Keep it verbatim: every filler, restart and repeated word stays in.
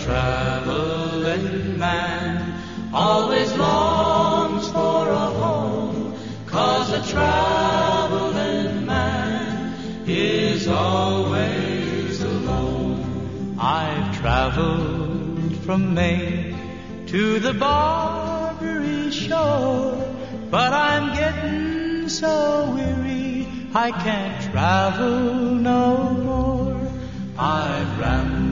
traveling man always longs for a home, 'cause a traveling man is always alone. I've traveled from Maine to the Barbary shore, but I'm getting so weary I can't travel no more. I've rambled